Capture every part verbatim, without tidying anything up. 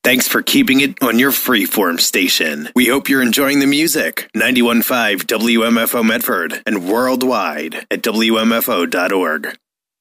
Thanks for keeping it on your freeform station. We hope you're enjoying the music. ninety-one point five W M F O Medford and worldwide at W M F O dot org.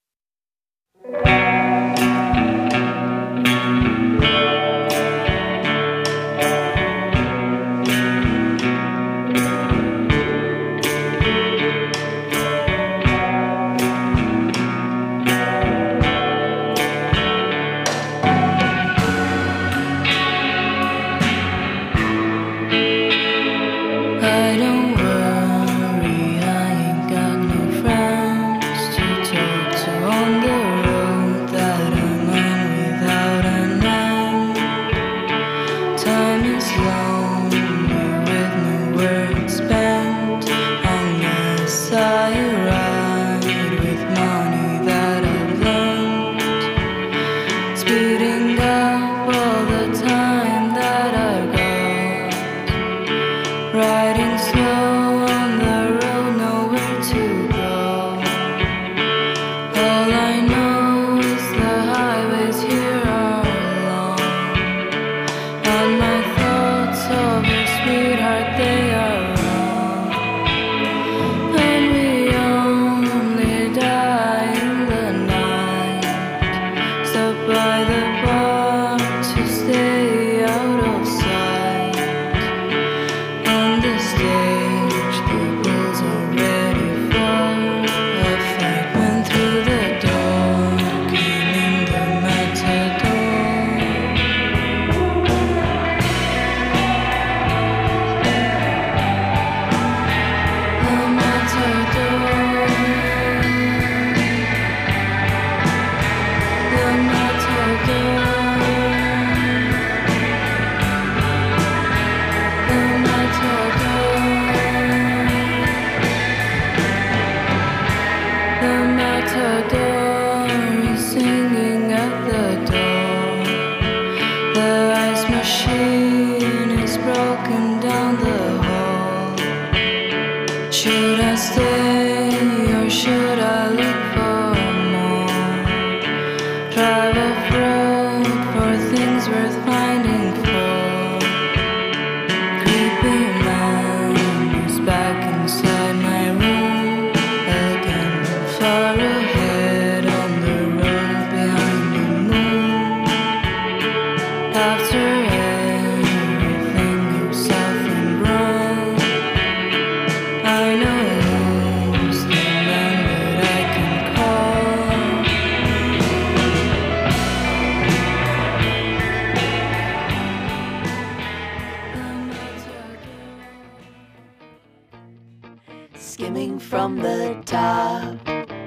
Skimming from the top,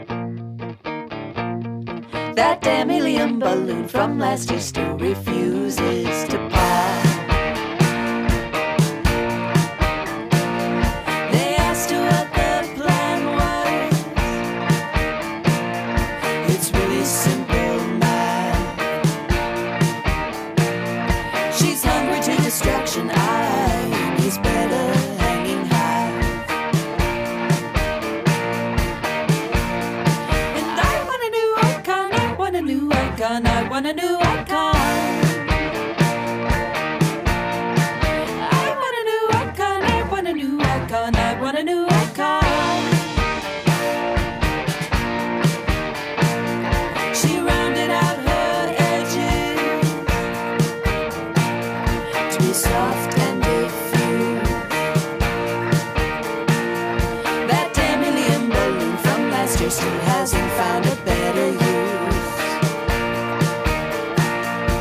that damn helium balloon from last year still refuses to pop. They asked her what the plan was. It's really simple math. She's hungry to distraction. I is better hanging high. I want a new icon. I want a new icon. I want a new icon. I want a new icon. She rounded out her edges to be soft and diffuse. That damn helium balloon from last year still hasn't found a better use.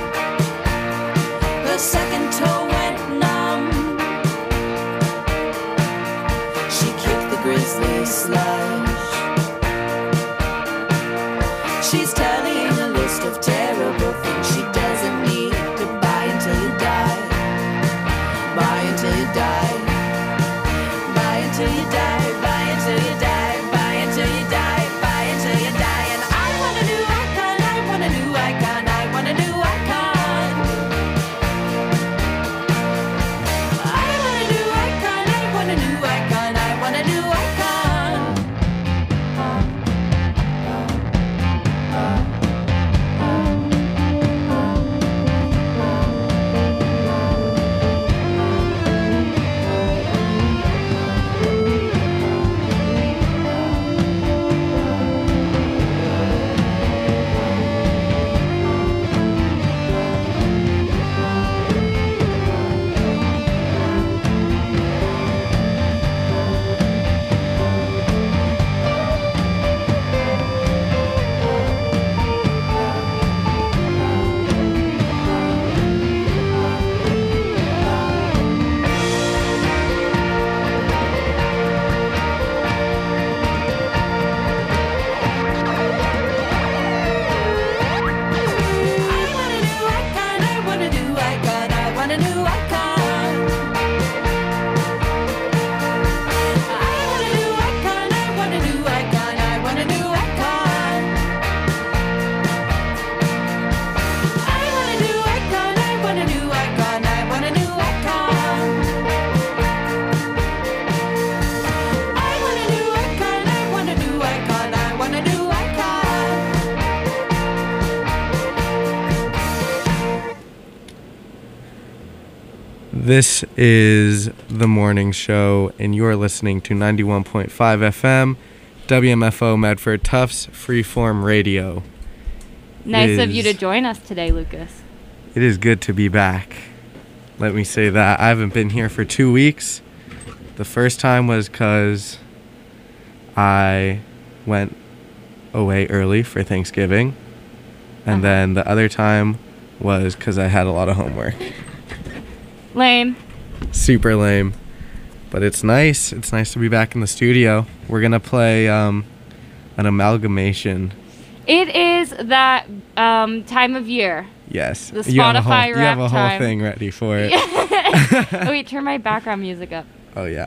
This is the morning show, and you are listening to ninety-one point five F M, W M F O Medford Tufts Freeform Radio. Nice It of you to is- join us today, Lucas. It is good to be back. Let me say that. I haven't been here for two weeks. The first time was because I went away early for Thanksgiving. And Uh-huh. then the other time was because I had a lot of homework. Lame. Super lame. But it's nice. It's nice to be back in the studio. We're going to play um, an amalgamation. It is that um, time of year. Yes. The you have a Spotify whole, You have a rap whole time. thing ready for it. Oh, wait, turn my background music up. Oh, yeah.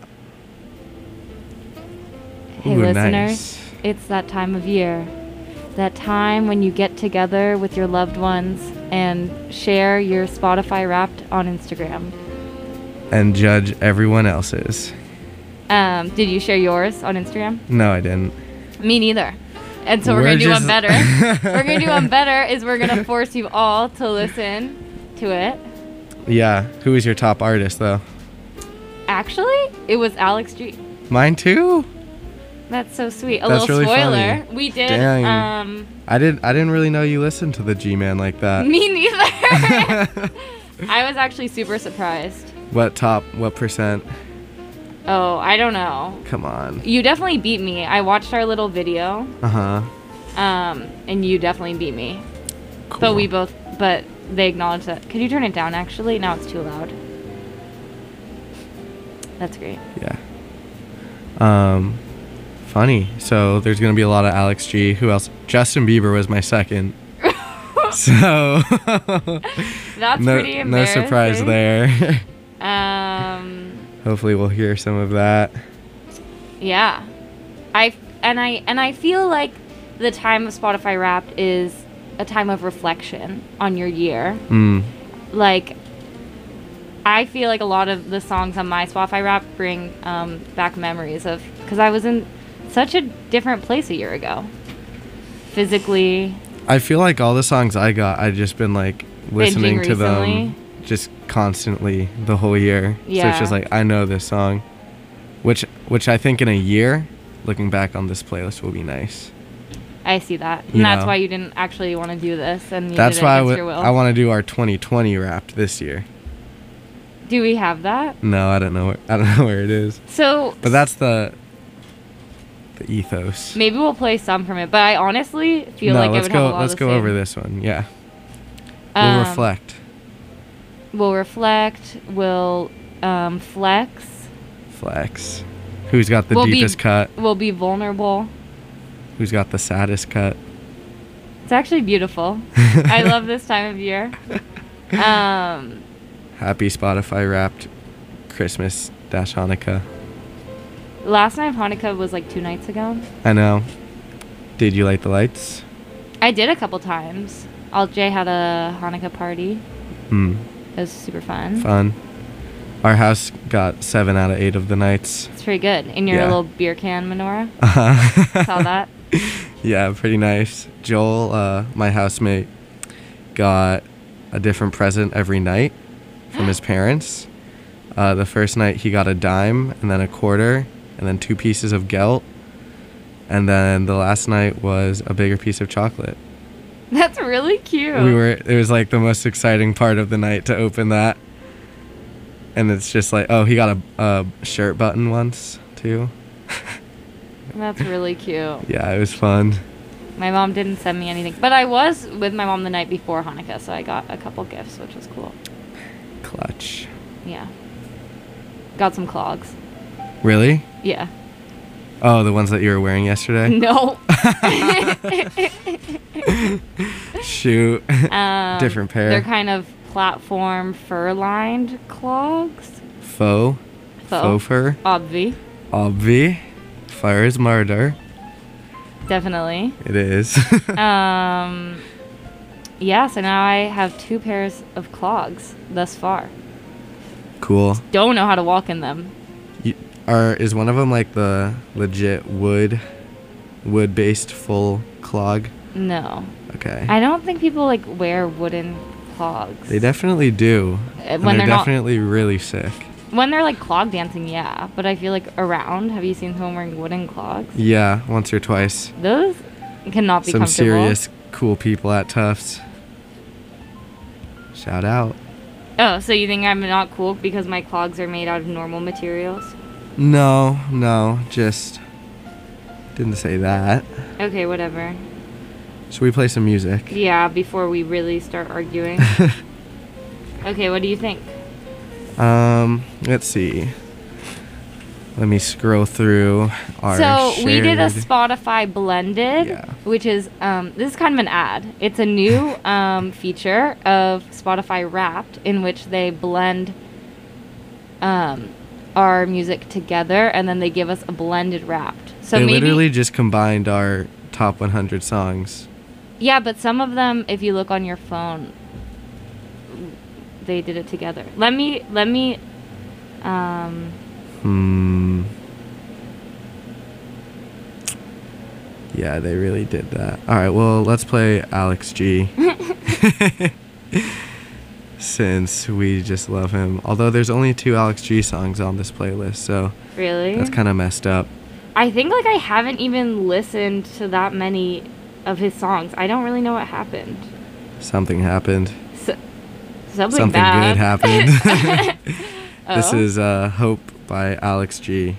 Hey, Ooh, listeners. nice. It's that time of year. That time when you get together with your loved ones and share your Spotify Wrapped on Instagram. And judge everyone else's. Um, did you share yours on Instagram? No, I didn't. Me neither. And so we're, We're going to do just- one better. We're going to do one better is we're going to force you all to listen to it. Yeah. Who is your top artist, though? Actually, it was Alex G. Mine, too? That's so sweet. A That's little really spoiler. funny. We did. Dang. Um, I didn't I didn't really know you listened to the G-Man like that. me neither. I was actually super surprised. What top, what percent? Oh, I don't know. Come on. You definitely beat me. I watched our little video, Uh-huh. um, and you definitely beat me. Cool. But we both, but they acknowledged that. Could you turn it down, actually? Now it's too loud. That's great. Yeah. Um, funny. So there's going to be a lot of Alex G. Who else? Justin Bieber was my second. So That's no, pretty embarrassing. no surprise there. Um, Hopefully we'll hear some of that. yeah. I and I and I feel like the time of Spotify Wrapped is a time of reflection on your year. Mm. Like, I feel like a lot of the songs on my Spotify Wrapped bring um, back memories of, because I was in such a different place a year ago. Physically. I feel like all the songs I got, I've just been like listening Binging to them recently. just constantly the whole year. So Yeah. it's just like I know this song, which which I think in a year, looking back on this playlist, will be nice. I see that. And You that's know. why you didn't actually want to do this. And you That's did it why I, against w- your will. I want to do our twenty twenty Wrapped this year. Do we have that? No, I don't know. Where, I don't know where it is. So But that's the the ethos. maybe we'll play some from it. But I honestly feel no, like let's it would go. have a lot Let's of the go same. over this one. Yeah, we'll Um, reflect. We'll reflect. We'll um, flex. Flex. Who's got the we'll be- deepest cut? We'll be vulnerable. Who's got the saddest cut? It's actually beautiful. I love this time of year. Um, Happy Spotify Wrapped Christmas dash Hanukkah. last night of Hanukkah was like two nights ago. I know. Did you light the lights? I did a couple times. Alt J had a Hanukkah party. Hmm. It was super fun. Fun. Our house got seven out of eight of the nights. It's pretty good. In your Yeah. little beer can menorah. Uh-huh. Saw that. Yeah, pretty nice. Joel, uh, my housemate, got a different present every night from his parents. Uh, the first night he got a dime, and then a quarter, and then two pieces of gelt. And then the last night was a bigger piece of chocolate. That's really cute. We were, it was like the most exciting part of the night to open that. And it's just like, oh, he got a, a shirt button once, too. That's really cute. Yeah, it was fun. My mom didn't send me anything, but I was with my mom the night before Hanukkah, so I got a couple gifts, which was cool. Clutch. Yeah. Got some clogs. Really? Yeah. Oh, the ones that you were wearing yesterday? No. Shoot. Um, Different pair. They're kind of platform fur-lined clogs. Faux. Faux fur. Obvi. Obvi. Fire is murder. Definitely. It is. um, yeah, so now I have two pairs of clogs thus far. Cool. Don't know how to walk in them. You, are is one of them like the legit wood, wood-based full clog? No. Okay. I don't think people like wear wooden clogs. They definitely do. Uh, And when they're, they're not- definitely really sick. When they're like clog dancing, yeah. But I feel like around, have you seen someone wearing wooden clogs? Yeah, once or twice. Those cannot be Some comfortable. serious cool people at Tufts. Shout out. Oh, so you think I'm not cool because my clogs are made out of normal materials? No, no, just didn't say that. Okay, whatever. Should we play some music? Yeah, before we really start arguing. Okay, what do you think? Um, let's see. Let me scroll through our So we did a shared- Spotify blended, Yeah. which is um, this is kind of an ad. It's a new um, feature of Spotify Wrapped in which they blend um, our music together and then they give us a blended Wrapped. So they maybe literally just combined our top one hundred songs. yeah, but some of them, if you look on your phone, they did it together. Let me let me. Um, Hmm. Yeah, they really did that. All right, well, let's play Alex G. Since we just love him. Although there's only two Alex G songs on this playlist, so really? that's kind of messed up. I think like I haven't even listened to that many of his songs. I don't really know what happened. Something happened. So, something Something bad. good happened. This Oh. is uh, Hope by Alex G.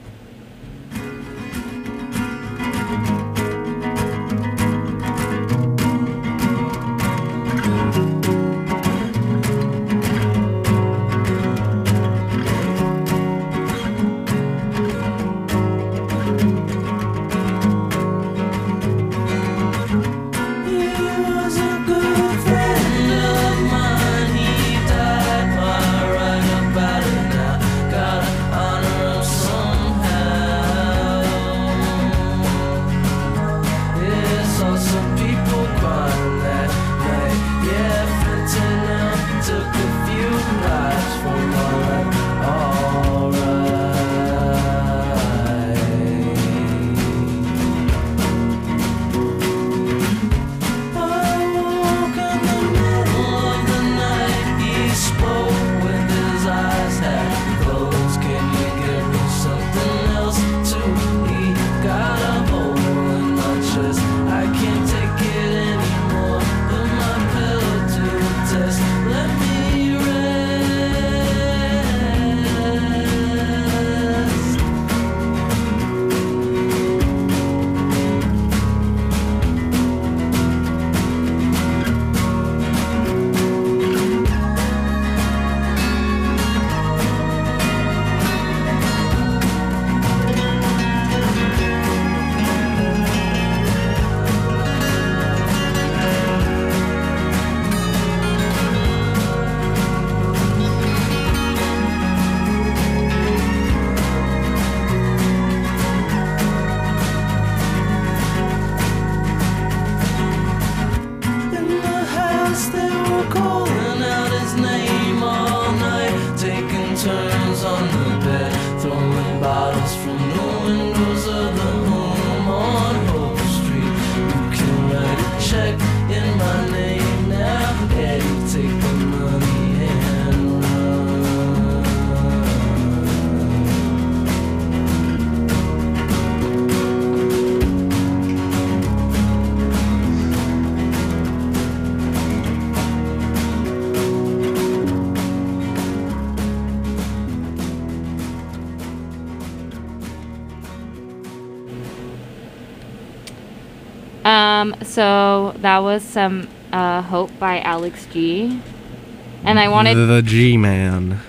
Um, so that was some uh, Hope by Alex G. And I wanted, The G Man,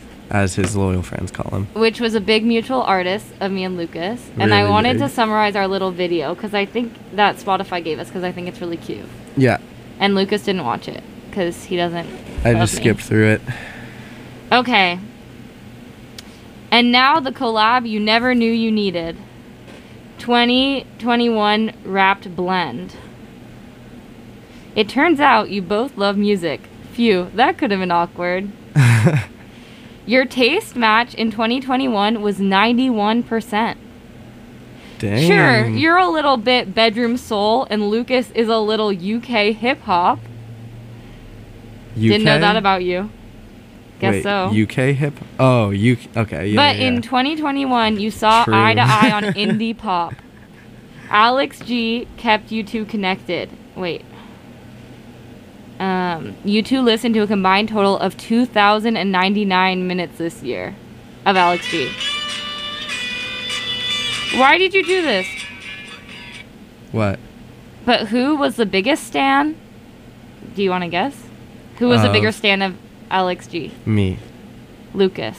as his loyal friends call him. which was a big mutual artist of me and Lucas. And I Really wanted big. to summarize our little video because I think that Spotify gave us because I think it's really cute. Yeah, And Lucas didn't watch it because he doesn't. I love just me. skipped through it. Okay. And now the collab you never knew you needed. twenty twenty-one Wrapped Blend. It turns out you both love music. Phew, that could have been awkward. Your taste match in twenty twenty-one was ninety-one percent. Dang. Sure, you're a little bit bedroom soul and Lucas is a little U K hip hop. U K? Didn't know that about you. Guess Wait, so. U K hip? Oh, U K. Okay, yeah. but yeah, in yeah. twenty twenty-one, you saw True. eye to eye on indie pop. Alex G kept you two connected. Wait. Um, you two listened to a combined total of two thousand ninety-nine minutes this year of Alex G. Why did you do this? What? But who was the biggest stan? Do you want to guess? Who was the Uh, bigger stan of Alex G? Me. Lucas.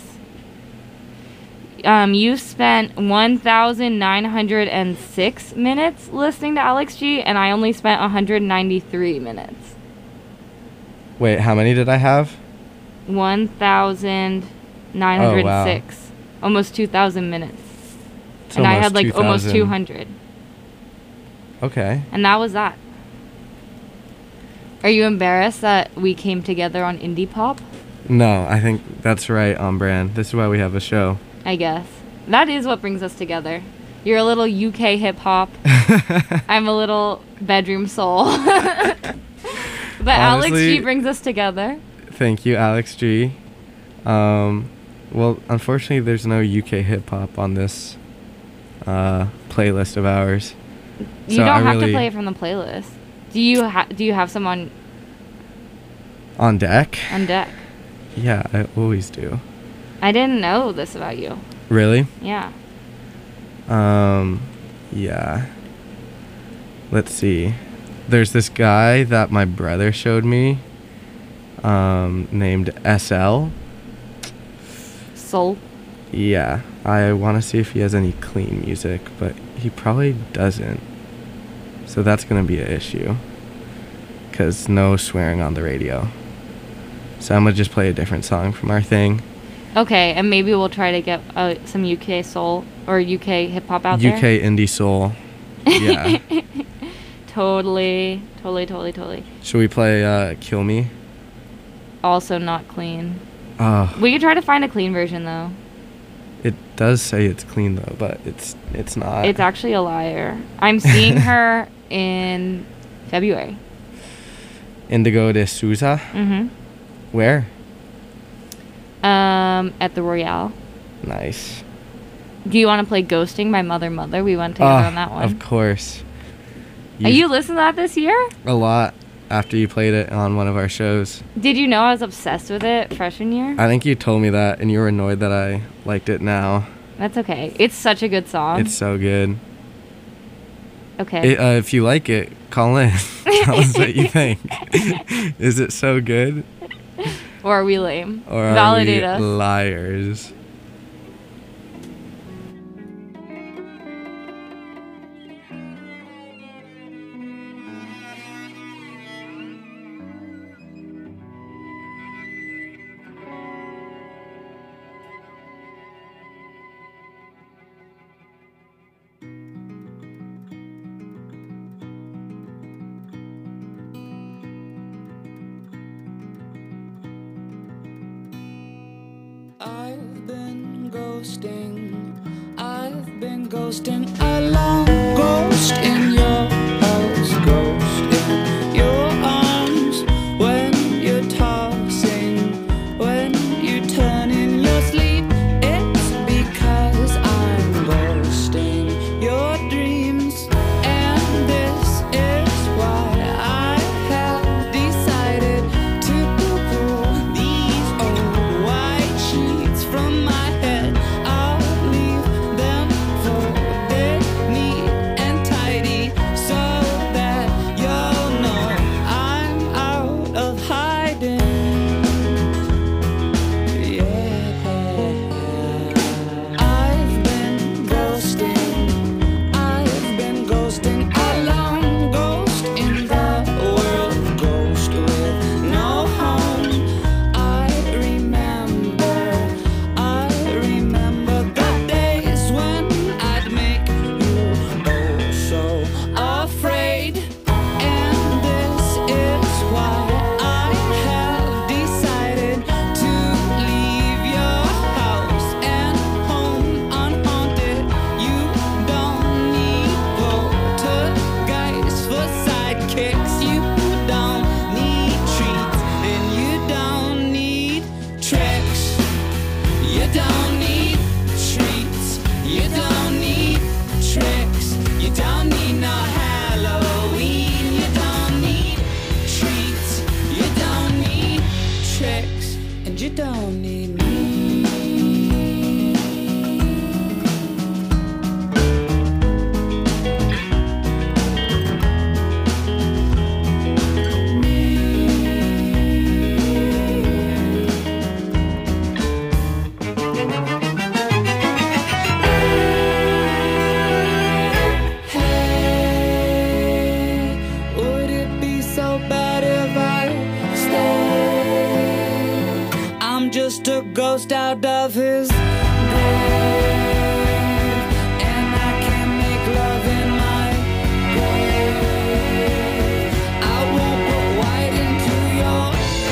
Um, you spent one thousand nine hundred six minutes listening to Alex G, and I only spent one hundred ninety-three minutes. Wait, how many did I have? one thousand nine hundred six. Almost two thousand minutes. It's and I almost had like almost two thousand. two hundred. Okay. And that was that. Are you embarrassed that we came together on indie pop? No, I think that's right on brand. This is why we have a show. I guess. That is what brings us together. You're a little U K hip hop. I'm a little bedroom soul. But Alex Honestly- G brings us together. Thank you, Alex G. Um, well, unfortunately, there's no U K hip hop on this uh, playlist of ours. You So don't I have to really- play it from the playlist. Do you ha- do you have some on, On deck? on deck? Yeah, I always do. I didn't know this about you. Really? Yeah. Um, yeah. Let's see. There's this guy that my brother showed me, um, named S L. Soul. Yeah, I want to see if he has any clean music, but he probably doesn't. So that's going to be an issue. Because no swearing on the radio. So I'm going to just play a different song from our thing. Okay, and maybe we'll try to get uh, some U K soul or U K hip hop out U there. K indie soul. Yeah. Totally, totally, totally, totally. Should we play uh, Kill Me? Also not clean. Oh, We could try to find a clean version though. it does say it's clean though, but it's it's not. It's actually a liar. I'm seeing her in February. Indigo de Souza. Mm-hmm. Where? Um, at the Royale. Nice. Do you want to play Ghosting by Mother Mother? We went together Ah, on that one. Of course. Are you listened to that this year? A lot after you played it on one of our shows. Did you know I was obsessed with it freshman year? I think you told me that, and you were annoyed that I liked it now. That's okay. It's such a good song. It's so good. okay. It, uh, if you like it, call in. Tell us what you think. Is it so good? or are we lame? Or are Validate we us. liars? I've been ghosting, I've been ghosting along, ghost in your house, ghost in your arms, when you're tossing, when you turn in your sleep, it's because I'm ghosting your dreams, and this is why I have decided to pull these old white sheets from my head. I'll leave them for Denise. don't need me. Just a ghost out of his grave, and I can't make love in my grave. I won't put white into your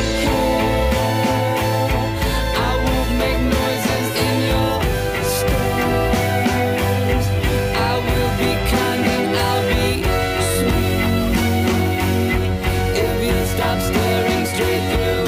hair. I won't make noises in your stairs. I will be kind and I'll be sweet if you stop staring straight through.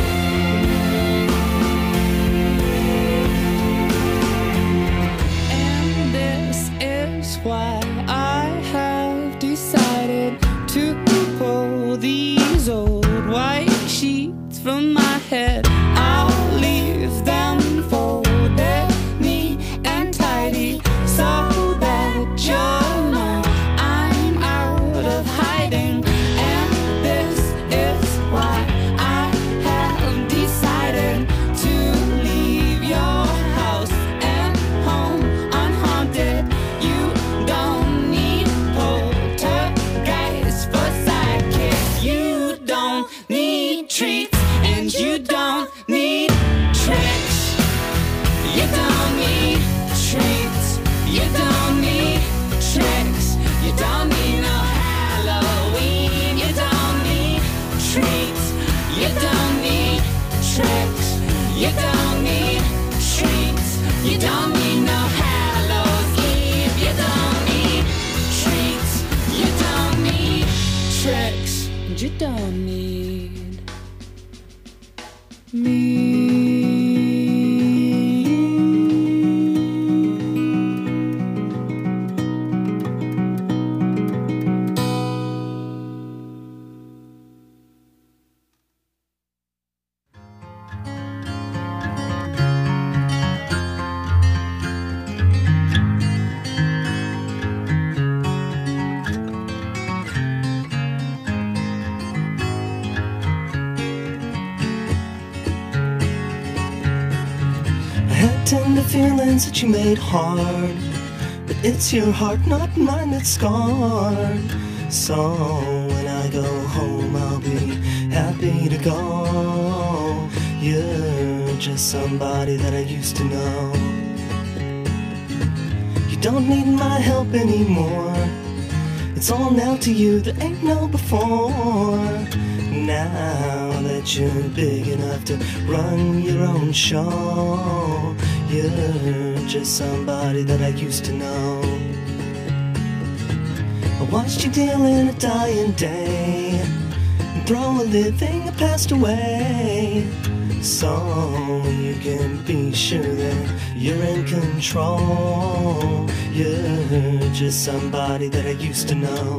Why I have decided to pull these old white sheets from my head. I'll leave them folded neat and tidy so that you know I'm out of hiding. And this is why I have decided to leave your house and home unhaunted. You don't need poltergeist for sidekicks. You don't need treats and you don't need tricks. You don't need treats. You don't need tricks. You don't need no Halloween. You don't need treats. You don't need tricks. You don't need treats. You don't need no Halloween. You don't need treats. You don't need tricks. You don't need me. Tender feelings that you made hard, but it's your heart, not mine, that's scarred. So when I go home, I'll be happy to go. You're just somebody that I used to know. You don't need my help anymore. It's all now to you, there ain't no before. Now that you're big enough to run your own show, you're just somebody that I used to know. I watched you deal in a dying day and throw a living that passed away. So you can be sure that you're in control. You're just somebody that I used to know.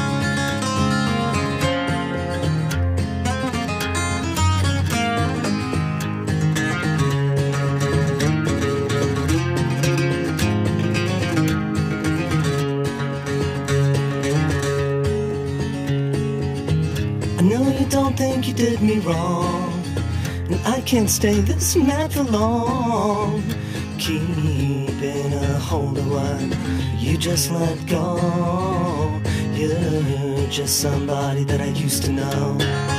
Don't think you did me wrong, and I can't stay this mad for long. Keeping a hold of what you just let go. You're just somebody that I used to know.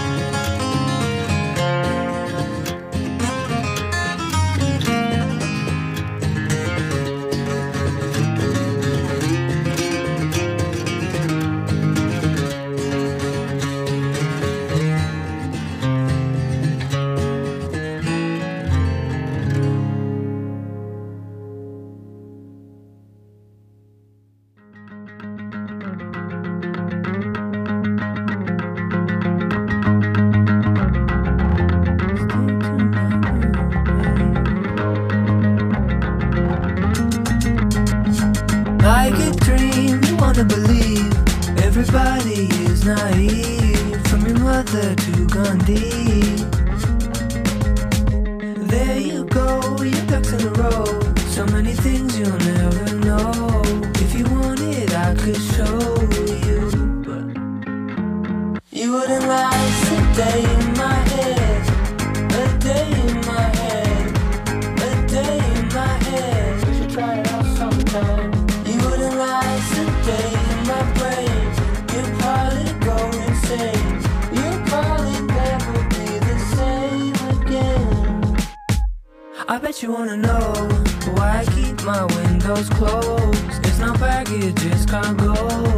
Like a dream, you wanna believe everybody is naive. From your mother to Gandhi, there over your ducks in a row. So many things you'll never know. If you want it, I could show you. But you wouldn't last a day in my head. A day in my head. A day in my head. We should try it out sometime. You wouldn't last a day in my brain. You'd probably go insane. You'd probably never be the same again. I bet you wanna know why I keep my windows closed. It's not baggage, it's cargo.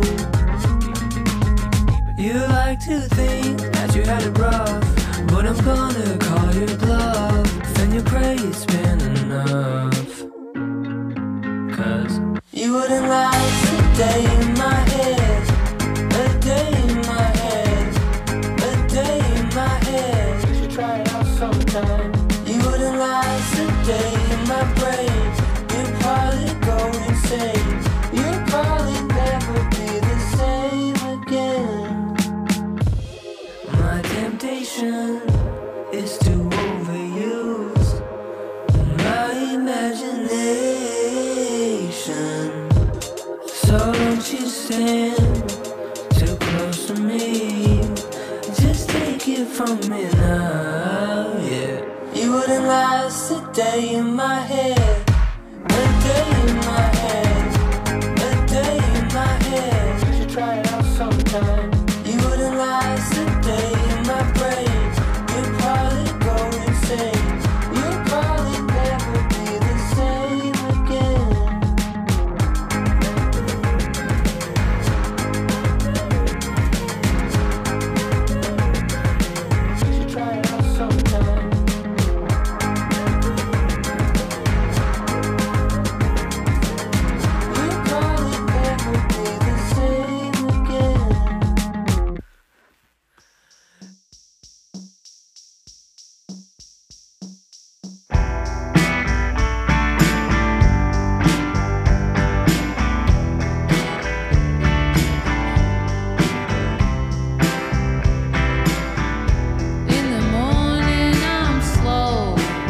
You like to think that you had it rough, but I'm gonna call your bluff. And you pray it's been enough. Cause you wouldn't last a day in my head. A day in my head. A day in my head. You should try it out sometime. You wouldn't last a day in my brain. You'd probably go insane. You'd probably never be the same again. My temptation is to overuse my imagination. So don't you stand too close to me. Just take it from me now, yeah. You wouldn't last a day in my head. A day in my head. A day in my head. You should try it out sometime. You wouldn't last a day in my brain. You'd probably go insane. You'd probably never be the same again. You should try it out sometime. You'd probably never be the same again. In the morning I'm slow.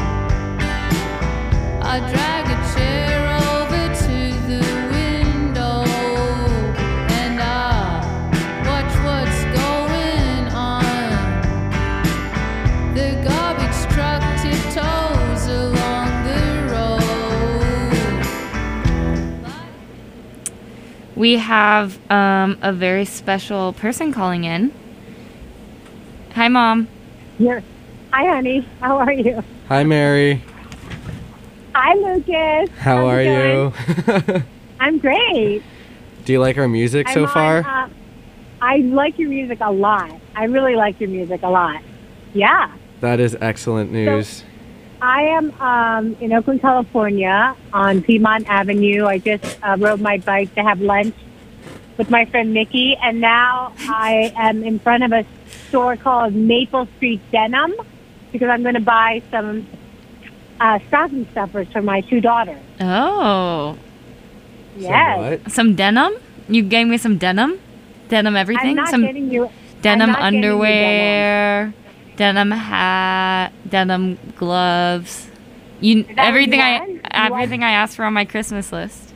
I drag a chair over to the window and I watch what's going on. The garbage truck tiptoes along the road. We have um, a very special person calling in. Hi, Mom. Here. Hi, honey. How are you? Hi, Mary. Hi, Lucas. How How's are it you? going? I'm great. Do you like our music so I'm on, far? uh, I like your music a lot. I really like your music a lot. Yeah. That is excellent news. I am um, in Oakland, California on Piedmont Avenue. I just uh, rode my bike to have lunch with my friend Mickey, and now I am in front of a store called Maple Street Denim because I'm going to buy some uh, stocking stuffers for my two daughters. Oh, Yes. What? some denim? You gave me some denim? Denim everything? I'm not some getting you. denim I'm not getting you underwear, denim. hat, denim gloves. You that what everything you I want? You everything I asked for on my Christmas list.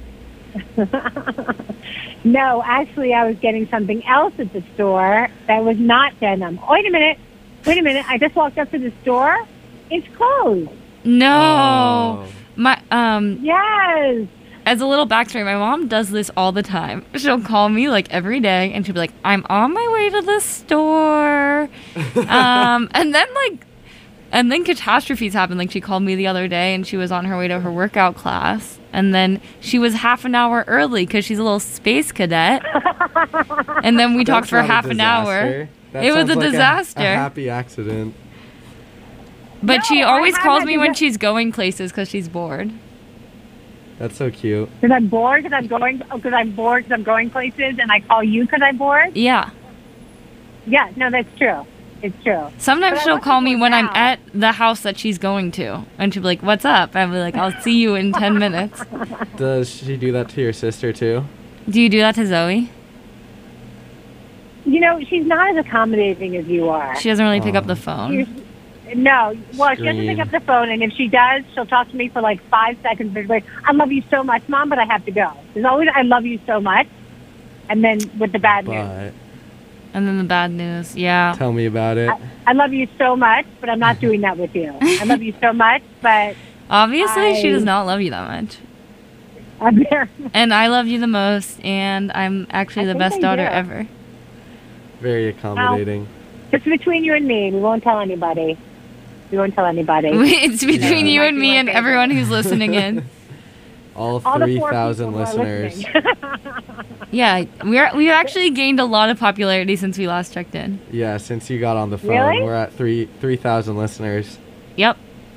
No, actually, I was getting something else at the store that was not denim. Wait a minute. Wait a minute. I just walked up to the store. It's closed. No. Oh. My um Yes. as a little backstory, my mom does this all the time. She'll call me like every day and she'll be like, I'm on my way to the store. um and then like and then catastrophes happen. Like she called me the other day and she was on her way to her workout class. And then she was half an hour early because she's a little space cadet. And then we talked That's for not a half an hour. disaster. That It was sounds a like disaster. A, happy accident. But No, she I always had calls that me when disa- she's going places because she's bored. That's so cute. Because I'm bored. Because I'm going. Because I'm bored. Because I'm going places, and I call you because I'm bored. Yeah. Yeah. No, that's true. It's true. Sometimes But I she'll want call to me go when I'm now. at the house that she's going to. And she'll be like, what's up? I'll be like, I'll see you in ten minutes. Does she do that to your sister too? Do you do that to Zoe? You know, she's not as accommodating as you are. She doesn't really pick up the Oh. phone. You're, No, well, she doesn't pick Scream. up the phone, and if she does, she'll talk to me for like five seconds. But like, I love you so much, Mom, but I have to go. There's always, I love you so much, and then with the bad news. But And then the bad news. Yeah. tell me about it. I, I love you so much, but I'm not doing that with you. I love you so much, but Obviously, she I- does not love you that much. I'm there. And I love you the most, and I'm actually I the think best I daughter do. ever. Very accommodating. It's between you and me. We won't tell anybody. We won't tell anybody. It's between Yeah. you and Might be me my and favorite. everyone who's listening in. All All the three four thousand people who are listeners. listening. Yeah, we're we've actually gained a lot of popularity since we last checked in. Yeah, since you got on the phone, Really? we're at three three thousand listeners. Yep.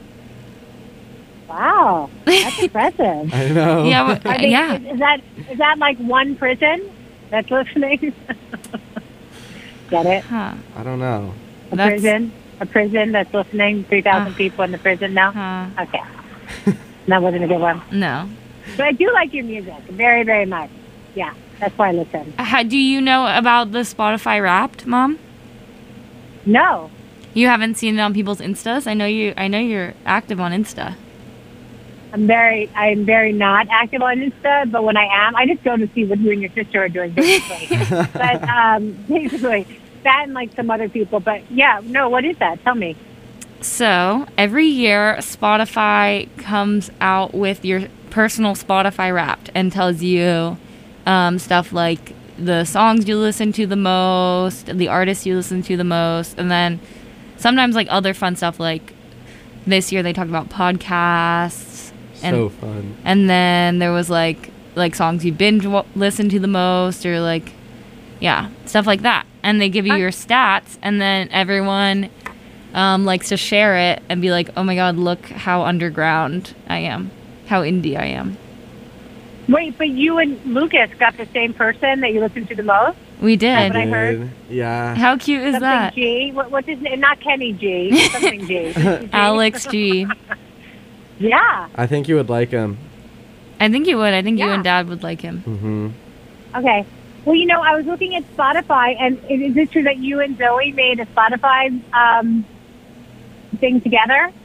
Wow, that's impressive. I know. Yeah. but- Are they, yeah. Is, is that is that like one prison that's listening? Get it? Huh. I don't know. A That's- prison? A prison that's listening? three thousand Uh, people in the prison now? Huh. Okay. That wasn't a good one. No. But I do like your music very, very much. Yeah, that's why I listen. How, do you know about the Spotify Wrapped, Mom? No. You haven't seen it on people's Instas? I know you. I know you're active on Insta. I'm very, I'm very not active on Insta, but when I am, I just go to see what you and your sister are doing, basically. but um, basically, that and like some other people. But yeah, no, what is that? Tell me. So every year, Spotify comes out with your personal Spotify Wrapped and tells you um, stuff like the songs you listen to the most, the artists you listen to the most, and then sometimes like other fun stuff. Like this year, they talked about podcasts. And, So fun. and then there was like like songs you binge w- listen to the most, or like yeah, stuff like that. And they give you your stats, and then everyone um, likes to share it and be like, "Oh my God, look how underground I am, how indie I am." Wait, but you and Lucas got the same person that you listen to the most? We That's did. what I heard. Did- Yeah. How cute is Something that? G? What, what's his name? Not Kenny G. Something G. G. Alex G. Yeah. I think you would like him. I think you would. I think you Yeah. and Dad would like him. Mm-hmm. Okay. Well, you know, I was looking at Spotify, and is it true that you and Zoe made a Spotify um, thing together?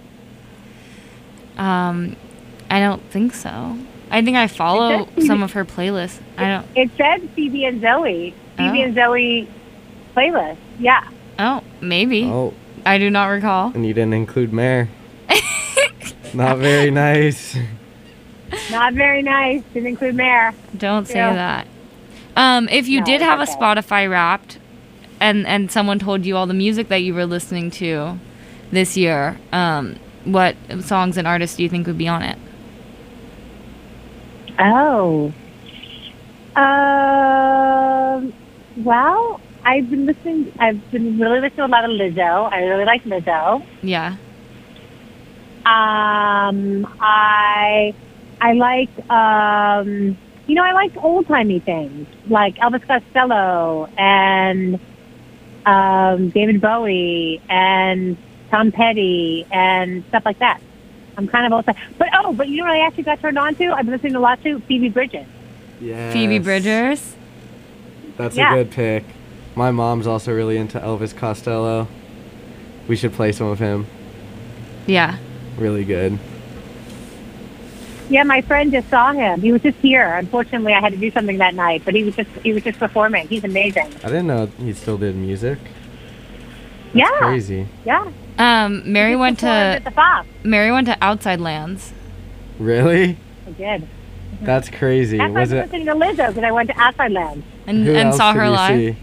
Um, I don't think so. I think I follow It says- some of her playlists. I don't. It said Phoebe and Zoe. Phoebe Oh. and Zoe playlist. Yeah. Oh, maybe. Oh, I do not recall. and you didn't include Mare. Not very nice. Not very nice. Didn't include Mare. Don't say Yeah. that. Um, if you No, did it's have a okay. Spotify Wrapped, and and someone told you all the music that you were listening to this year, um, what songs and artists do you think would be on it? Oh. Um. Well, I've been listening. I've been really listening to a lot of Lizzo. I really like Lizzo. Yeah. Um. I. I like. Um. You know, I like old timey things like Elvis Costello and um, David Bowie and Tom Petty and stuff like that. I'm kind of old time. But oh, but you know what I actually got turned on to? I've been listening to a lot to Phoebe Bridgers. Yeah. Phoebe Bridgers. That's Yeah. a good pick. My mom's also really into Elvis Costello. We should play some of him. Yeah. Really good. Yeah, my friend just saw him. He was just here. Unfortunately, I had to do something that night, but he was just he was just performing. He's amazing. I didn't know he still did music. Yeah, Crazy. yeah. Um, Mary He went performed to at the Fox. Mary went to Outside Lands. Really? I did. That's crazy. That's why I Was was it? listening to Lizzo because I went to Outside Land. And, Who and else saw did her you live. see?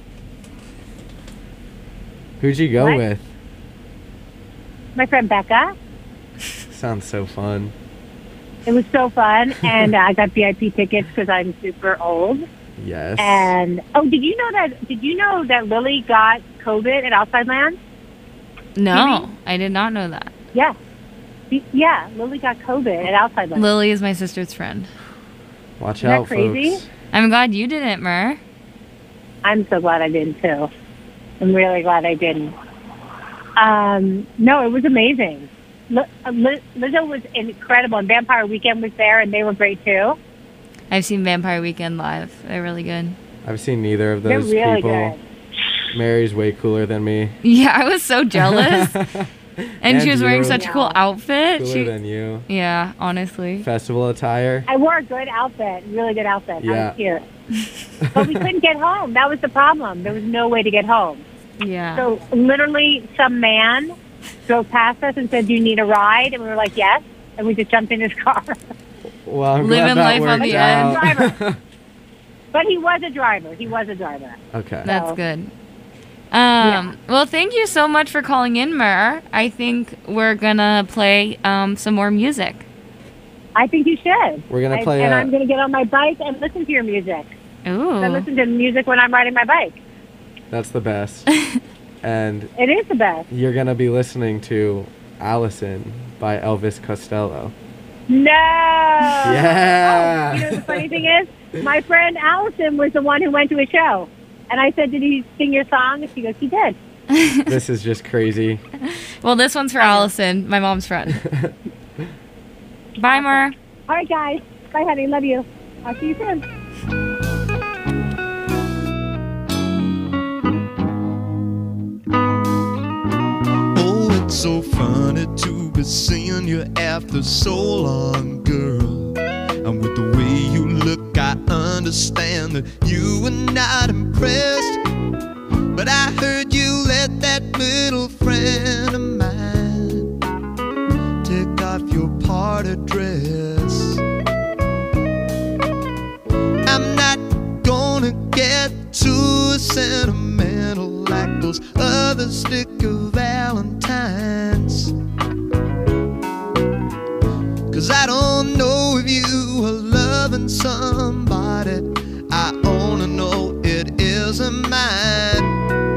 Who'd you go What? with? My friend Becca. Sounds so fun. It was so fun, and uh, I got V I P tickets because I'm super old. Yes. And oh, did you know that? Did you know that Lily got COVID at Outside Land? No, I did not know that. Yeah, Y- yeah. Lily got COVID at Outside Land. Lily is my sister's friend. Watch Isn't that out, crazy? folks. I'm glad you didn't, Mer. I'm so glad I didn't too. I'm really glad I didn't. Um, no, it was amazing. Li- uh, Liz- Lizzo was incredible, and Vampire Weekend was there, and they were great too. I've seen Vampire Weekend live. They're really good. I've seen neither of They're those really people. good. Mary's way cooler than me. Yeah, I was so jealous. And, she was wearing you. such a cool outfit. Cooler She, than you. yeah, honestly. Festival attire. I wore a good outfit, really good outfit. I Yeah. was cute. But we couldn't get home. That was the problem. There was no way to get home. Yeah. So literally some man drove past us and said, do you need a ride? And we were like, yes. And we just jumped in his car. Well, I'm Living glad that life on worked the out. edge. Driver. But he was a driver. He was a driver. Okay. That's So- good. Um, Well, thank you so much for calling in, Mer. I think we're going to play um, some more music. I think you should. We're gonna I- play And a- I'm going to get on my bike and listen to your music. Ooh. I listen to music when I'm riding my bike. That's the best. And It is the best. you're going to be listening to Allison by Elvis Costello. No. Yeah. Oh, you know the funny thing is, my friend Allison was the one who went to a show, and I said, "Did he sing your song?" And she goes, "He did." This is just crazy. Well, this one's for Allison, my mom's friend. Bye, Mer. All right, guys. Bye, honey. Love you. I'll see you soon. Oh, it's so funny to be seeing you after so long, girl. And with the way you look, I understand that you were not impressed. But I heard you let that little friend of mine take off your party dress. I'm not gonna get too sentimental like those other sticker Valentines, 'cause I don't know if you are loving somebody. I only know it isn't mine.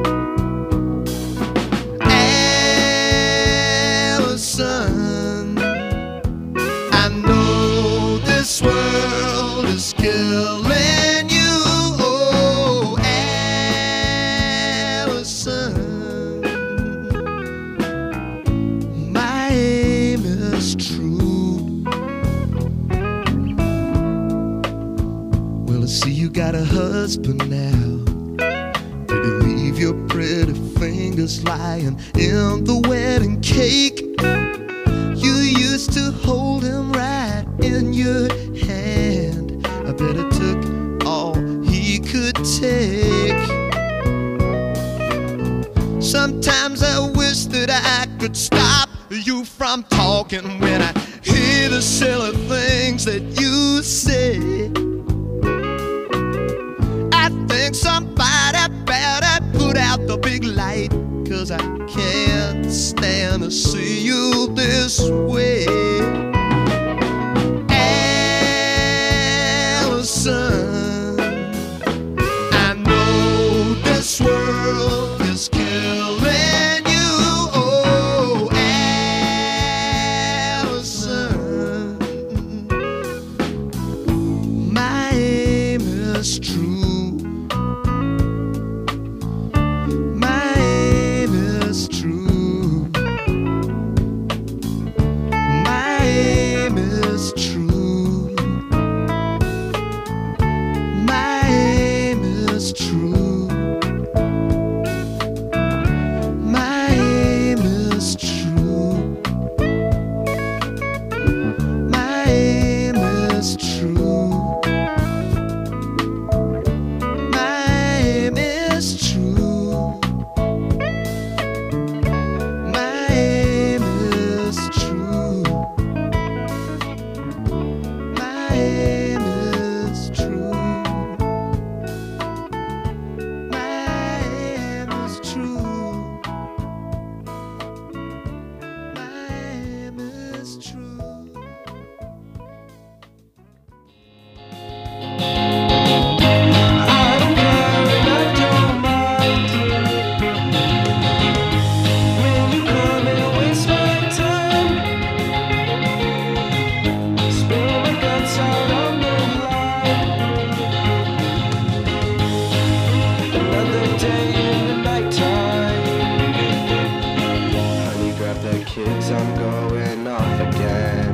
Allison, I know this world is killing you. Oh, Allison, my aim is true. Well, I see you got a husband now. Did you leave your pretty fingers lying in the wedding cake? You used to hold him right in your hand. I bet it took all he could take. Sometimes I wish that I could stop you from talking when I hear the silly things that you say. I think somebody better put out the big light, 'cause I can't stand to see you this way. Allison, I know this world is killing you. Oh, Allison, my aim is true. My aim is true. My aim is true. My aim is true. My aim is true. My aim is true. My aim is true. My aim is true. My aim is true. My aim is true. My aim is true. I don't care and I don't mind when you come and waste my time. Spill my guts out on the line. Another day in the nighttime. Honey, grab the kids, I'm going off again.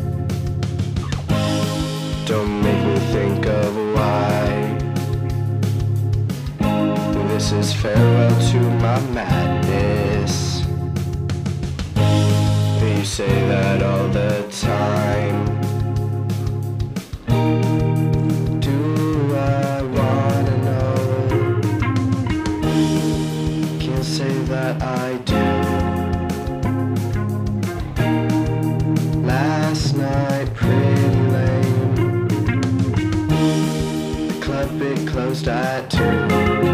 Don't make me think of why. This is farewell to my madness. You say that all the time. Do I wanna know? Can't say that I do. Last night pretty lame. The club it closed at two.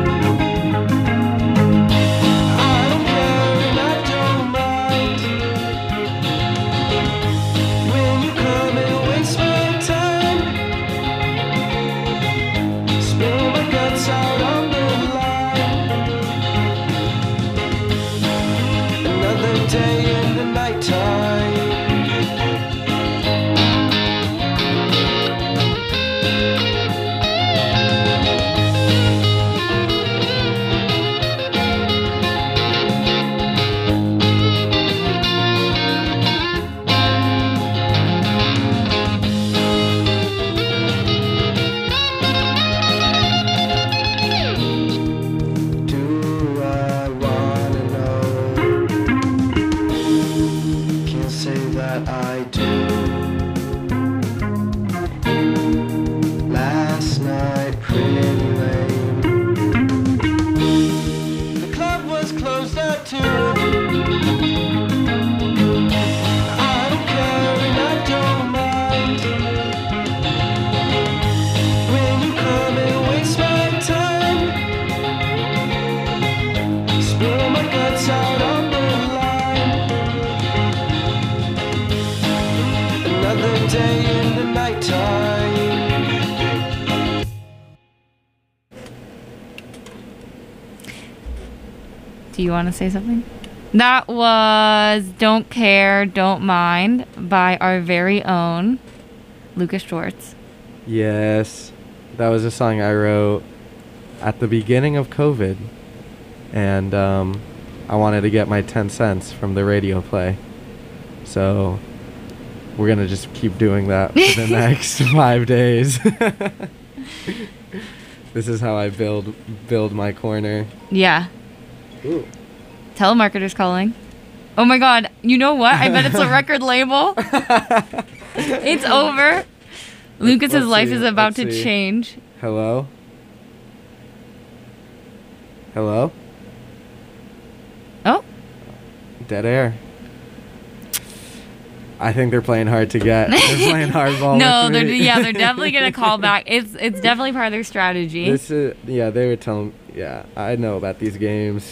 Do you want to say something? That was Don't Care, Don't Mind by our very own Lucas Schwartz. Yes, that was a song I wrote at the beginning of COVID. And um, I wanted to get my ten cents from the radio play. So we're going to just keep doing that for the next five days. This is how I build build my corner. Yeah. Ooh. Telemarketer's calling. Oh my god, you know what? I bet it's a record label. It's over. Lucas's Let's life see, is about let's to see. change. Hello? Hello? Oh. Dead air. I think they're playing hard to get. They're playing hardball. No, with they're me. yeah, they're definitely gonna call back. It's it's definitely part of their strategy. This is yeah. They were telling yeah. I know about these games.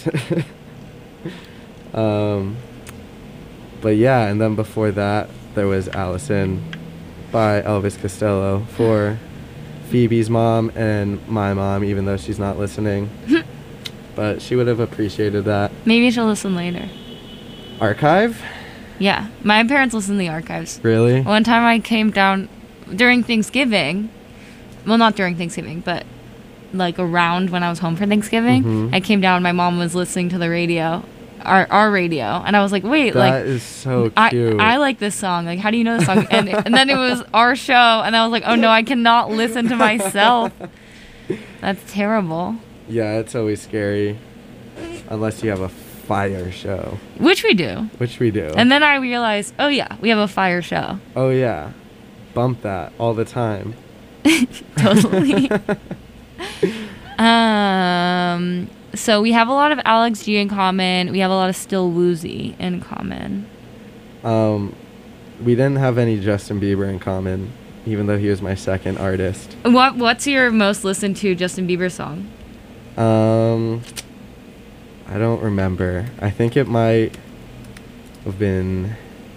um, but yeah, and then before that there was Allison by Elvis Costello for Phoebe's mom and my mom, even though she's not listening. But she would have appreciated that. Maybe she'll listen later. Archive? Yeah, my parents listen to the archives. Really? One time I came down during Thanksgiving. Well, not during Thanksgiving, but like around when I was home for Thanksgiving. Mhm. I came down. My mom was listening to the radio, our our radio, and I was like, "Wait, That like is so I cute. I like this song. Like, how do you know this song?" And and then it was our show, and I was like, "Oh no, I cannot listen to myself. That's terrible." Yeah, it's always scary. Unless you have a fire show. Which we do. Which we do. And then I realized, oh yeah, we have a fire show. Oh yeah. Bump that all the time. Totally. um. So we have a lot of Alex G in common. We have a lot of Still Woozy in common. Um, we didn't have any Justin Bieber in common, even though he was my second artist. What What's your most listened to Justin Bieber song? Um, I don't remember. I think it might have been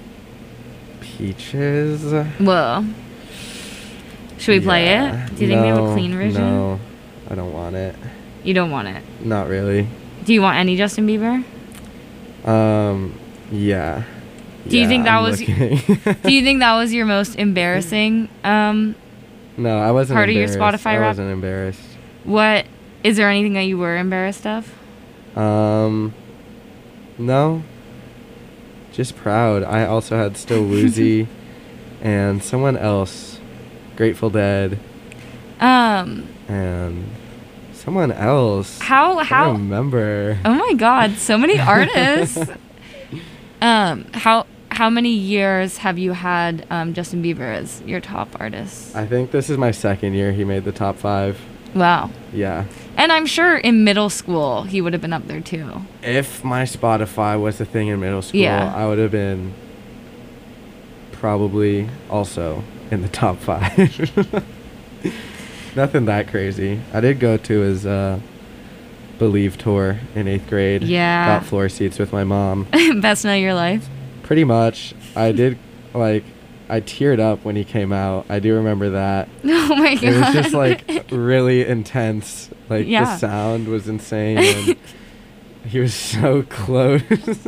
Peaches. Whoa. Should we play Yeah. it? Do you think we have a No, clean version? No, I don't want it. You don't want it. Not really. Do you want any Justin Bieber? Um, yeah. Do you Yeah, think that I'm was? looking. Do you think that was your most embarrassing um No, I wasn't part of your embarrassed. Spotify I rap? wasn't embarrassed. What is there anything that you were embarrassed of? Um, no. Just proud. I also had Still Woozy and someone else, Grateful Dead, Um, and someone else. how I how? don't remember. Oh my God, so many artists. um, how how many years have you had um, Justin Bieber as your top artist? I think this is my second year he made the top five. Wow. Yeah. And I'm sure in middle school he would have been up there too. If my Spotify was a thing in middle school, Yeah. I would have been probably also in the top five. Nothing that crazy. I did go to his uh, Believe tour in eighth grade. Yeah. Got floor seats with my mom. Best night of your life? Pretty much. I did, like, I teared up when he came out. I do remember that. Oh my god. It was just, like, really intense. Like, Yeah. the sound was insane. And he was so close.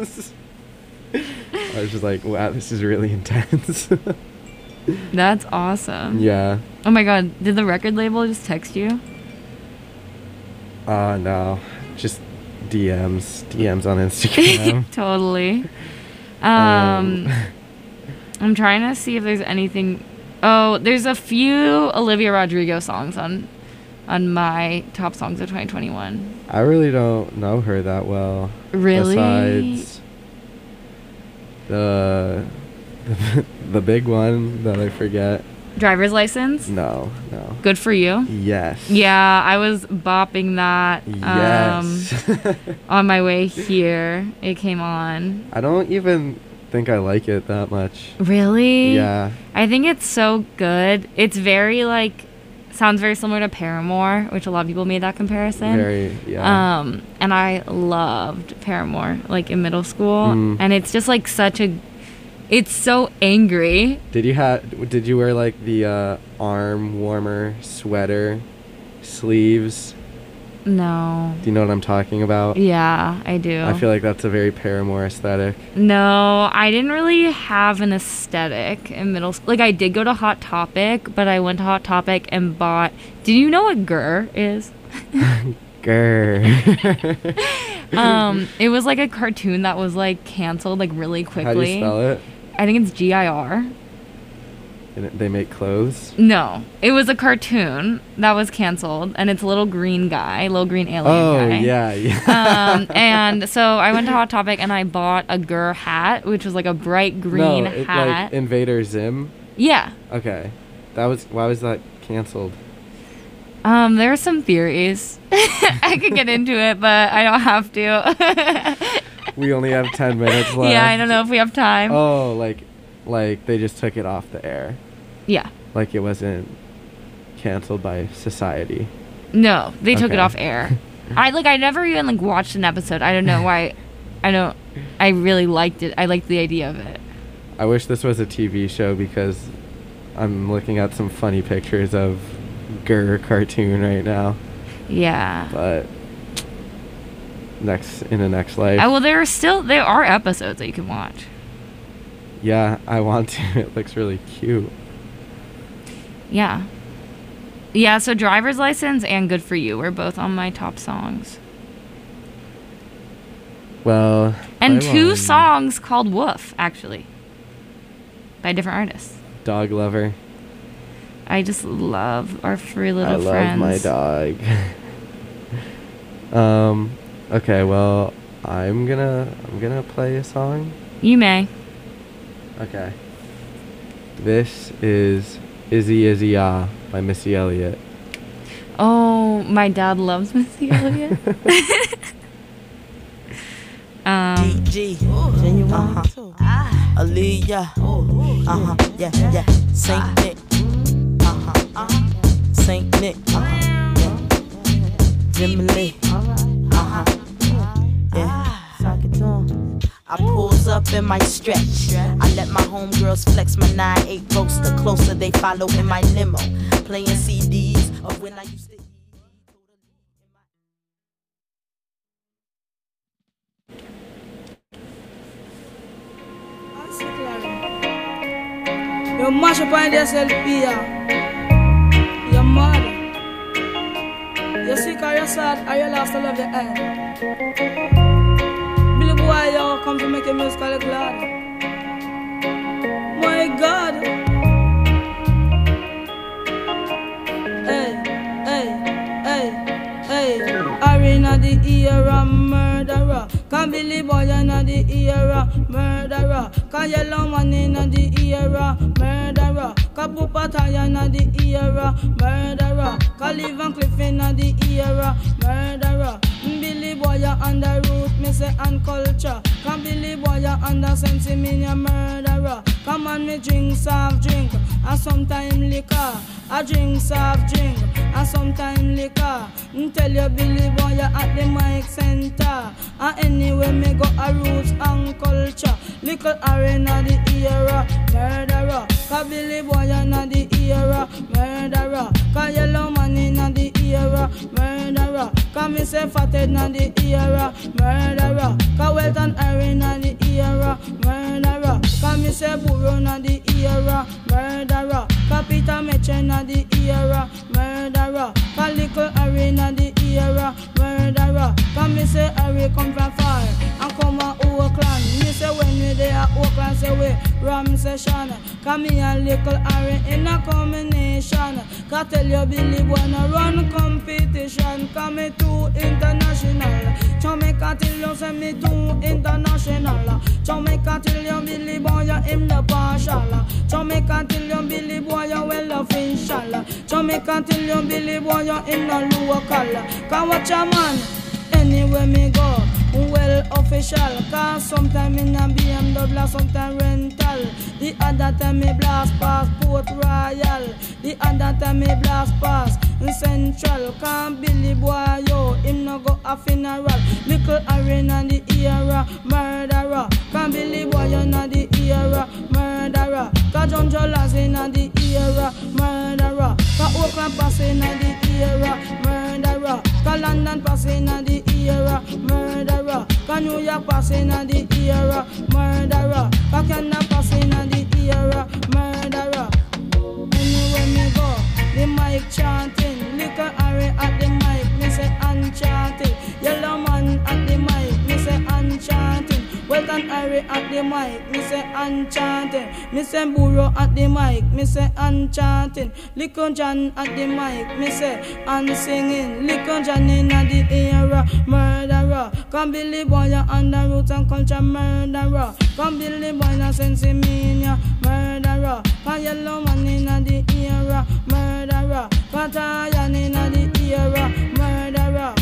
I was just like, wow, this is really intense. That's awesome. Yeah. Oh my god, did the record label just text you? Uh, no. Just D Ms. D Ms on Instagram. Totally. Um, Um, I'm trying to see if there's anything. Oh, there's a few Olivia Rodrigo songs on on my top songs of twenty twenty-one. I really don't know her that well. Really? Besides the the big one that I forget. Driver's License? No, no. Good for you. Yes. Yeah, I was bopping that Yes. um, on my way here. It came on. I don't even think I like it that much. Really? Yeah. I think it's so good. It's very like sounds very similar to Paramore, which a lot of people made that comparison. Very, yeah. Um, and I loved Paramore like in middle school, Mm. and it's just like such a. It's so angry. Did you have? Did you wear like the uh, arm warmer sweater sleeves? No. Do you know what I'm talking about? Yeah, I do. I feel like that's a very Paramore aesthetic. No, I didn't really have an aesthetic in middle school. Like, I did go to Hot Topic, but I went to Hot Topic and bought... Do you know what G R is? Grr. um, it was like a cartoon that was, like, canceled, like, really quickly. How do you spell it? I think it's G I R. And it- they make clothes? No, it was a cartoon that was canceled, and it's a little green guy, little green alien Oh, guy. yeah, yeah. um, and so I went to Hot Topic and I bought a G R hat, which was like a bright green no, it, hat. like Invader Zim? Yeah. Okay. That was, why was that canceled? Um, there are some theories. I could get into it, but I don't have to. We only have ten minutes left. Yeah, I don't know if we have time. Oh, like, like they just took it off the air. Yeah. Like it wasn't canceled by society. No, they took it Okay. off air. I like I never even like watched an episode. I don't know why. I don't. I really liked it. I liked the idea of it. I wish this was a T V show because I'm looking at some funny pictures of Gurr cartoon right now. Yeah. But next in the next life. Uh, well, there are still there are episodes that you can watch. Yeah, I want to. It looks really cute. Yeah. Yeah. So, Driver's License and Good for You were both on my top songs. Well, And play two one. songs called Woof, actually, by different artists. Dog lover. I just love our free little I love friends. my dog. um. Okay. Well, I'm gonna I'm gonna play a song. You may. Okay. This is Izzy Izzy Ah by Missy Elliott. Oh, my dad loves Missy Elliott. um, G, genuine, uh-huh. Aaliyah, uh-huh, yeah, yeah. Saint Nick, uh-huh, uh-huh. Saint Nick, uh-huh, yeah. Jimmy Lee, uh-huh, yeah. Talk it to 'em. I pulls up in my stretch. I let my homegirls flex my nine eight roaster. Closer they follow in my limo. Playing C Ds of when I used to. You mash up on this L P, you're mad. You sick or you sad or you lost all of your end. Billy boy, you come to make your music look glad. My God. Hey, hey, hey, hey. Arena the era murderer. Can Billy boy in the era murderer. Cause Cause yellow man in the era, murderer. Cause Pupataya in the era, murderer. Cause Liv and Cliff in the era, murderer. Billy Boy under root, me say and culture. Cause Billy Boy under sense, me a murderer. Come on, me drink soft drink, and sometime liquor. I drink soft drink, and sometime liquor. Tell you Billy Boy at the mic center. And anyway me go a roots and culture. Little arena the era, murderer. Cause Billy Boy in the era, murderer. Cause yellow man in the era, murderer. Cause me say fathead in the era, murderer. Cause Welton arena the era, murderer. Cause me say Burro in the era, murderer. Cause Peter Mechen in the era, murderer. Cause little arena the era, murderer. Cause me say Harry come from far and come a Oakland. Me say when we there at Oakland say we ram session. Cause me and little Harry in a combination. Cause tell you Billy Boy no run competition. Cause me too international. Jamaica tell you say me too international. Jamaica tell you Billy Boy you him the partial. Jamaica tell you Billy Boy you well official. Jamaica tell you Billy Boy you in the local. Cause watch a man anywhere me go, well official. Cause sometime in a B M W, sometime rental. The other time me blast past Port Royal. The other time me blast past Central. Cause Billy Boy yo, him no go a funeral. Little arena the era, murderer. Cause Billy Boy you na the era, murderer. Cause John Jolas in the era, murderer. Cause Oakland pass in the era, murderer. Cause London pass in the era, murderer. Cause New York pass in the era, murderer. Cause Canada pass in the era, murderer. Anywhere me go, the mic chanting. Little Harry at the mic, me say enchanting. Yellow man at the mic, me say enchanting. Welton Harry at the mic, me say enchanting. Me say Burro at the mic, me say enchanting. Little John at the mic, me say and singing. Little John in the era, murderer. Come Billy Boy under roots and culture, murderer. Come Billy Boy na sense meania, murderer. Come yellow man in the era, murderer. Come Tayan in the era, murderer.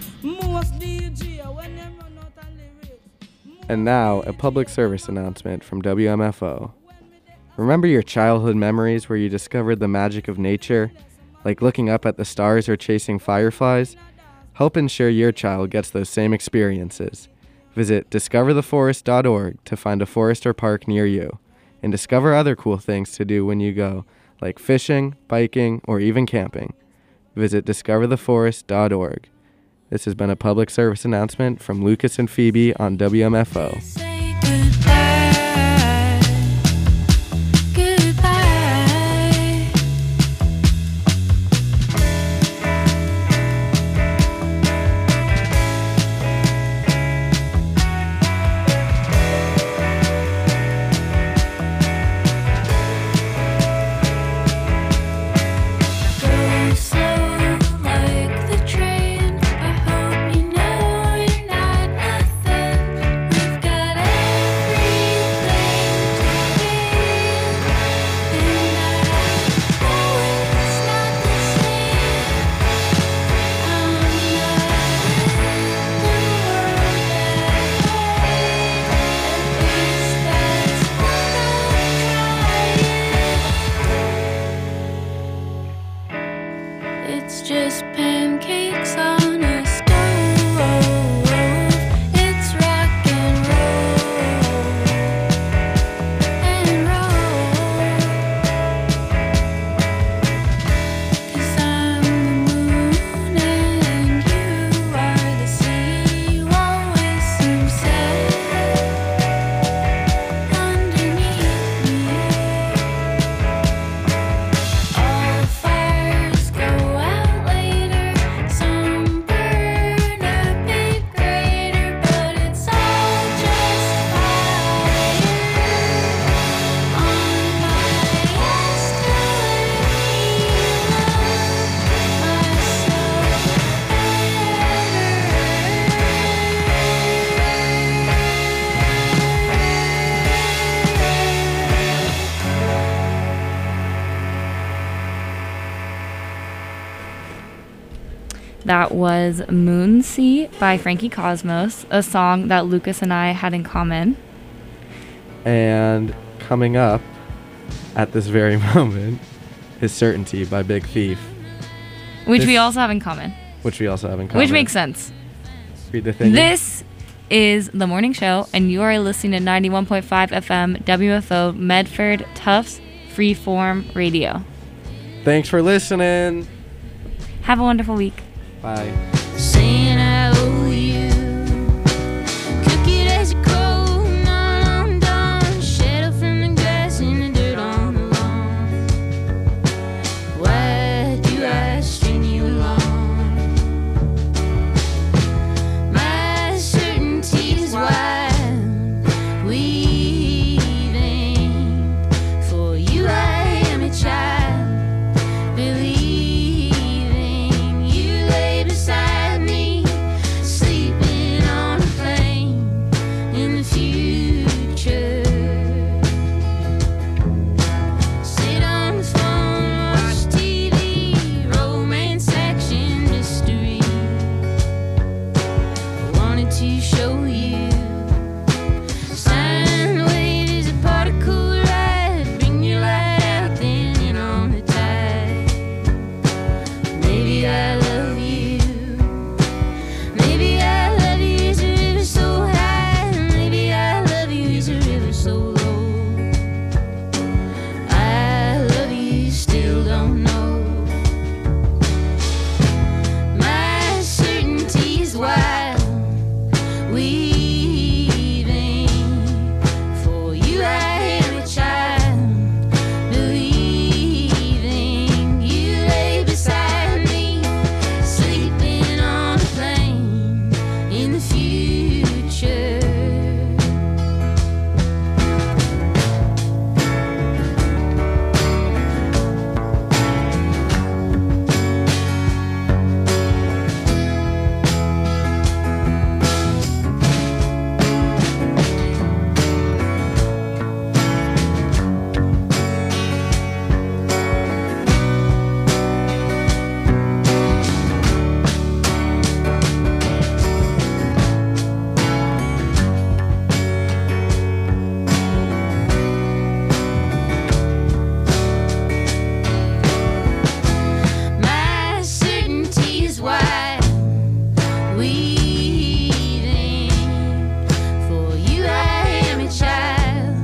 Most D J when them run out and lyrics. And now, a public service announcement from W M F O. Remember your childhood memories where you discovered the magic of nature, like looking up at the stars or chasing fireflies? Help ensure your child gets those same experiences. Visit discover the forest dot org to find a forest or park near you, and discover other cool things to do when you go, like fishing, biking, or even camping. Visit discover the forest dot org. This has been a public service announcement from Lucas and Phoebe on W M F O. Every That was Moonsea by Frankie Cosmos, a song that Lucas and I had in common. And coming up at this very moment is Certainty by Big Thief. Which This- we also have in common. Which we also have in common. Which makes sense. Read the thing. This is The Morning Show, and you are listening to ninety-one point five F M W F O Medford Tufts Freeform Radio. Thanks for listening. Have a wonderful week. Bye. Saying I owe you. Cook it as you go, not on dawn. Shadow from the grass and the dirt on the lawn. Why do I string you along? My certainty is why I'm weaving. For you I am a child, believing you lay beside me, sleeping on a plane in the future. Sit on the phone, watch T V, romance, action, mystery. I wanted to show you. Sine wave is a particle ride. Bring your light out, then in on the tide. Maybe I love you. Maybe I love you is a river so high. Maybe I love you is a river so low.